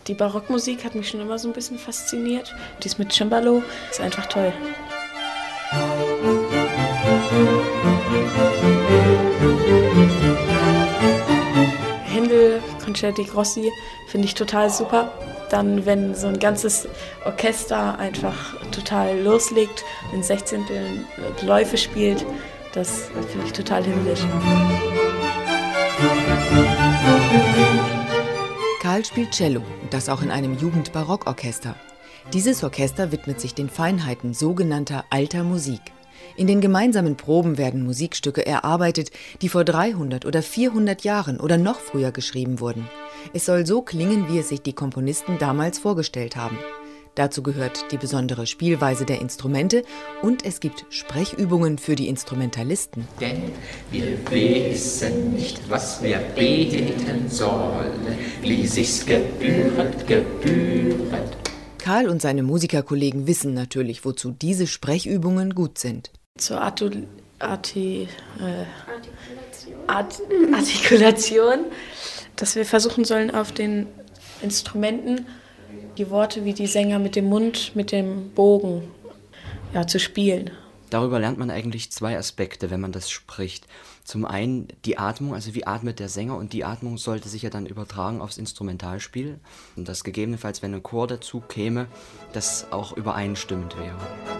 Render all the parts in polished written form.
Die Barockmusik hat mich schon immer so ein bisschen fasziniert. Dies mit Cembalo ist einfach toll. Händel, Concerti Grossi finde ich total super. Dann, wenn so ein ganzes Orchester einfach total loslegt und 16. Läufe spielt, das finde ich total himmlisch. Karl spielt Cello, und das auch in einem Jugendbarockorchester. Dieses Orchester widmet sich den Feinheiten sogenannter alter Musik. In den gemeinsamen Proben werden Musikstücke erarbeitet, die vor 300 oder 400 Jahren oder noch früher geschrieben wurden. Es soll so klingen, wie es sich die Komponisten damals vorgestellt haben. Dazu gehört die besondere Spielweise der Instrumente und es gibt Sprechübungen für die Instrumentalisten. Denn wir wissen nicht, was wir beten sollen, wie sich's gebühret. Karl und seine Musikerkollegen wissen natürlich, wozu diese Sprechübungen gut sind. Zur Artikulation, dass wir versuchen sollen, auf den Instrumenten die Worte wie die Sänger mit dem Mund, mit dem Bogen zu spielen. Darüber lernt man eigentlich zwei Aspekte, wenn man das spricht. Zum einen die Atmung, also wie atmet der Sänger, und die Atmung sollte sich ja dann übertragen aufs Instrumentalspiel. Und das gegebenenfalls, wenn ein Chor dazu käme, das auch übereinstimmend wäre.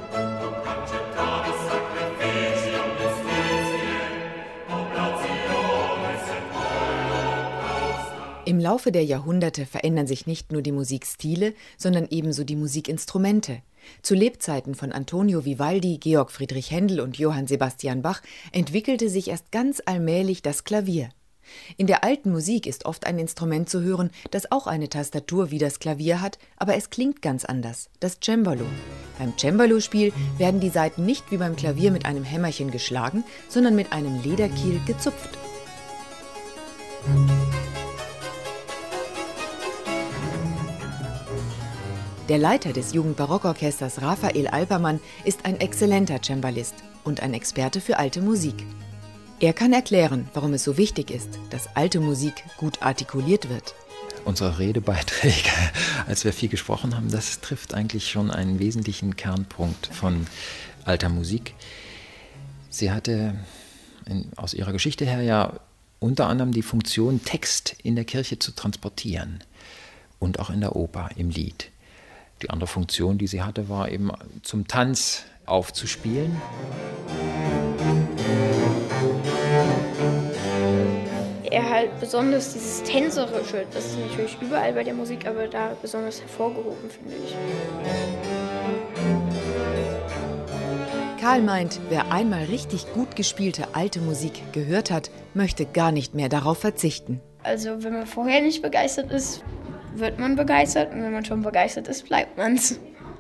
Im Laufe der Jahrhunderte verändern sich nicht nur die Musikstile, sondern ebenso die Musikinstrumente. Zu Lebzeiten von Antonio Vivaldi, Georg Friedrich Händel und Johann Sebastian Bach entwickelte sich erst ganz allmählich das Klavier. In der alten Musik ist oft ein Instrument zu hören, das auch eine Tastatur wie das Klavier hat, aber es klingt ganz anders, das Cembalo. Beim Cembalo-Spiel werden die Saiten nicht wie beim Klavier mit einem Hämmerchen geschlagen, sondern mit einem Lederkiel gezupft. Der Leiter des Jugendbarockorchesters Raphael Alpermann ist ein exzellenter Cembalist und ein Experte für alte Musik. Er kann erklären, warum es so wichtig ist, dass alte Musik gut artikuliert wird. Unsere Redebeiträge, als wir viel gesprochen haben, das trifft eigentlich schon einen wesentlichen Kernpunkt von alter Musik. Sie hatte aus ihrer Geschichte her ja unter anderem die Funktion, Text in der Kirche zu transportieren und auch in der Oper, im Lied. Die andere Funktion, die sie hatte, war eben zum Tanz aufzuspielen. Er halt besonders dieses Tänzerische, das ist natürlich überall bei der Musik, aber da besonders hervorgehoben, finde ich. Karl meint, wer einmal richtig gut gespielte alte Musik gehört hat, möchte gar nicht mehr darauf verzichten. Also wenn man vorher nicht begeistert ist, wird man begeistert und wenn man schon begeistert ist, bleibt man's.